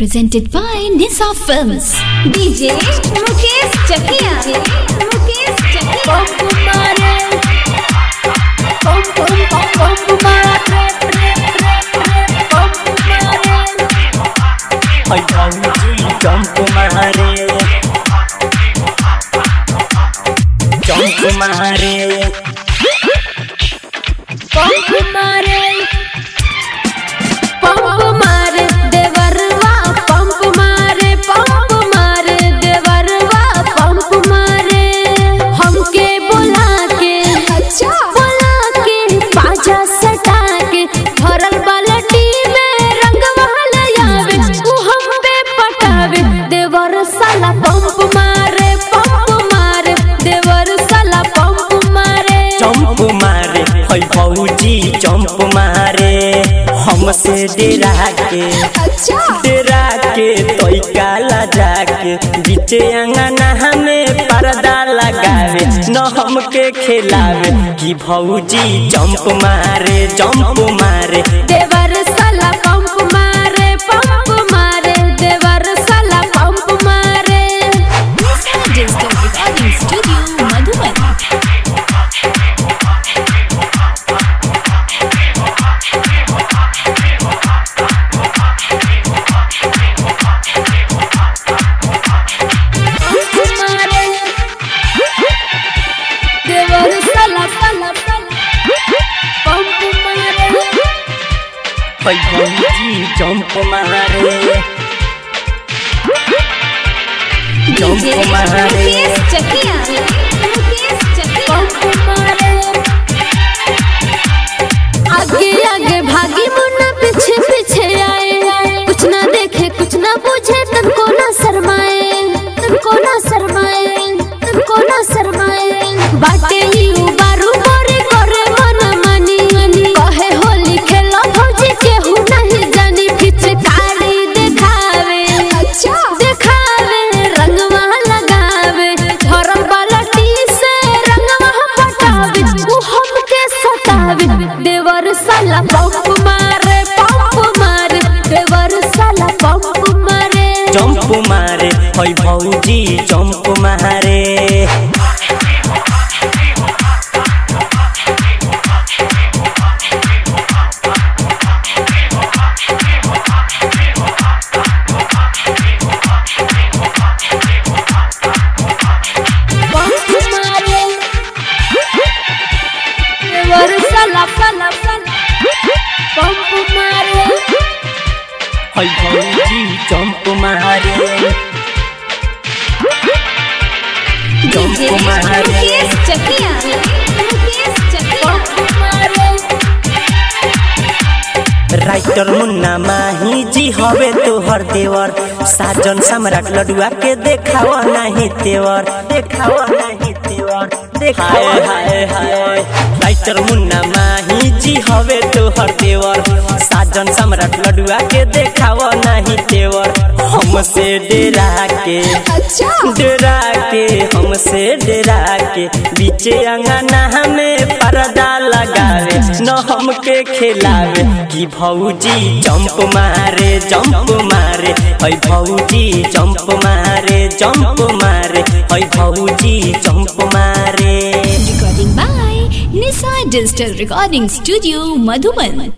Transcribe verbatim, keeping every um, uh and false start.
Presented by Nisa Films. D J Mukesh Chakia. Mukesh Chakia. Pompu mare, pom pom pom pompu mare, pompu mare. Hai bauji pompu mare, pompu mare, Pompu mare, pompu mare, devarwa, pompu mare, pompu mare, devarwa, pompu mare. हमके बुला के, अच्छा बुला के, पाजा सटा के, भरल बाल्टी में रंगवा लयावे, उ हम पे पटावे, देवर साला पंप मारे, पंप मारे, देवर साला पंप मारे। चंप मारे, hai bauji चंप मारे, हमसे डेरा के, अच्छा डेरा के तोई काला जाके, बीचे अंगना हमें पर्दा लगावे, न हमके खिलावे, कि भौजी चंप मारे, चंप मारे, देवर साला पंप मारे, पंप मारे, देवर साला पंप मारे। Nisa Digital Recording Studio Madhuban. Pump मारे, देवर साला साला साला पंप मारे। hai bauji चंप मारे, D J चंप मारे, Mukesh Chakia. Mukesh Chakia. Pump मारे। आगे आगे भागी मुन्ना पीछे पीछे आए, कुछ ना देखे कुछ ना पूछे, तनको ना शर्माए, तनको ना शर्माए, तनको ना शर्माए। बाटे ही उबारू गोरे गोरे मन मनी, कहे होली खेलो भौजी केहू नहीं जानी, पिचकारी देखावे, अच्छा देखावे, रंगवा लगावे, धरम बाल्टी से रंगवा पटावे, उ हमके सतावे, देवर साला पंप मारे, पंप मारे, देवर साला पंप मारे। चंप मारे, hai bauji चंप मारे, पंप मारे, देवर साला साला साला पंप मारे। hai bauji चंप मारे, D J चंप मारे, Mukesh Chakia. Mukesh Chakia. Pump मारे, राइटर मुन्ना माही जी हवे तोहर देवर, साजन सम्राट लडुआ के देखावा नहीं तेवर, देखावा नहीं तेवर, देखावा हाय हाय। राइटर मुन्ना माही जी हवे तोहर देवर, साजन सम्राट लडुआ के देखावा नहीं तेवर, हमसे डेरा के, अच्छा डेरा के, हमसे डेरा के, बीचे अंगना हमें पर्दा लगावे, न हमके खिलावे, कि भौजी चंप मारे, चंप मारे, hai भौजी चंप मारे, चंप मारे, hai भौजी चंप मारे। Recording by Nisa Digital Recording Studio Madhuban.